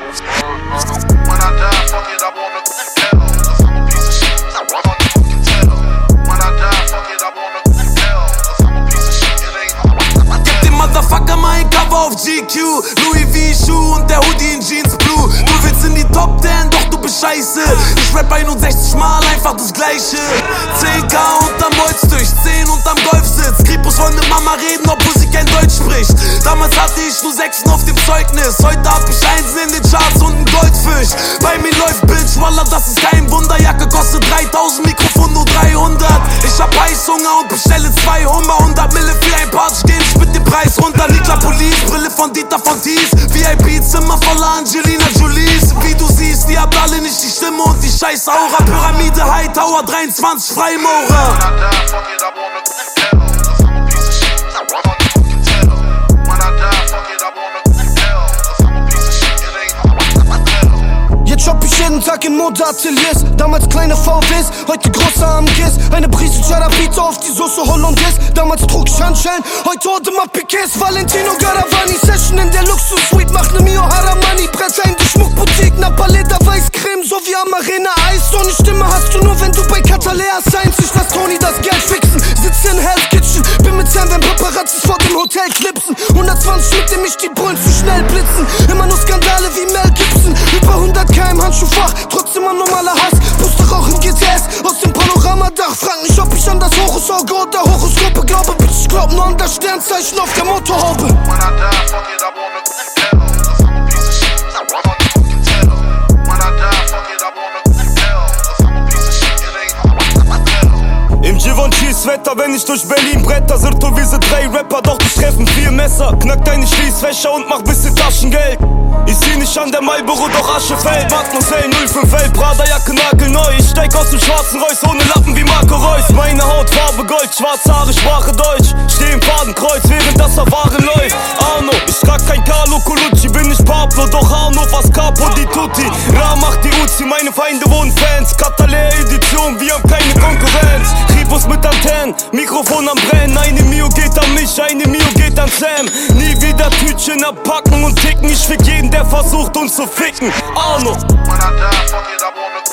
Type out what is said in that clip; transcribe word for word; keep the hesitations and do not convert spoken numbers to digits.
When I die, fuck it, I wanna tell. Cause I'm a piece of shit, I wanna fucking tell. When I die, fuck it, I wanna tell. Cause I'm a piece of shit, it ain't hard. Gib dem Motherfucker mein Cover auf G Q, Louis V Schuh und der Hoodie in Jeans Blue. Du willst in die Top Ten, doch du bist scheiße. Ich rap einundsechzig Mal einfach das Gleiche. zehn K unterm Bolztisch, zehn unterm Golfsitz. Kripos wollen mit Mama reden, obwohl sie kein Deutsch spricht. Damals hatte ich nur Sechsen auf dem Zeugnis. Heute hab ich Einsen in den Charts und einen Goldfisch. Bei mir läuft Bitch, Wallah, das ist kein Wunder. Jacke kostet dreitausend, Mikrofon nur dreihundert. Ich hab Heißhunger und bestelle zwei Hummer. hundert Mille für ein Patsch, geh ich mit dem Preis runter. Nikla Police, Brille von Dieter von Thies. V I P-Zimmer voller Angelina Jolies. Wie du siehst, die habt alle nicht die Stimme und die scheiß Aura. Pyramide, Hightower, dreiundzwanzig Freimaurer. Jetzt shopp ich jeden Tag in Mode-Ateliers. Damals kleine V Ws, heute große A M Gs. Eine Prise Cheddar Pizza auf die Soße Hollandaise. Damals trug ich Handschellen, heute Audemars Piquets. Valentino Garavani, Session in der Luxus-Suite. Mach ne Mio Haramani, press ein die Schmuckboutique. Napaleta Weißcreme, so wie Amarena Eis. So ne Stimme hast du nur, wenn du bei Catalea Science. Ich lass Tony das Geld fixen, sitze in Hell's Kitchen. Bin mit Sam, wenn Paparazzis vor dem Hotel clipsen. hundertzwanzig mit dem ich die Brüllen zu schnell blitzen. Immer nur Skandale wie Mel Gibson. Über hundert K im Handschuhfach, trotzdem ein normaler Hass. Puste Rauch im G T S, aus dem Panoramadach. Frag mich, ob ich an das Horusauge oder Horoskope glaube. Bitch, ich glaub nur an das Sternzeichen auf der Motorhaube. When I die, fuck it, I wanna tell. Cause I'm a piece of shit, I wanna fucking tell. When I die, fuck it, I wanna tell. Cause I'm a piece of shit, it ain't hard. Im Givenchy-Wetter, wenn ich durch Berlin bretter, Sirtowiese drei Rapper, doch die treffen vier Messer. Knack deine Schließfächer und mach bisschen Taschengeld. Ich zieh nicht an der Marlboro, doch Asche fällt. Mademoiselle null fünf elf, Prada-Jacke nagelneu. Ich steig aus dem schwarzen Reus, ohne Lappen wie Marco Reus. Meine Hautfarbe Gold, schwarze Haare, Sprache Deutsch. Steh im Fadenkreuz, während das Verfahren läuft. Arno, ich trag kein Carlo Colucci, bin nicht Pablo, doch Arno, was Capo di Tutti. Ra macht die Uzi, meine Feinde wohnen Fans. Katalea Edition, wir haben keine Konkurrenz. Tribus mit Antennen, Mikrofon am Brennen. Eine Mio geht an mich, eine Mio geht an Sam. Nie wieder Tütchen abpacken und ticken. Ich fick jeden, der versucht uns zu ficken. Arno. When I die, fuck it, I wanna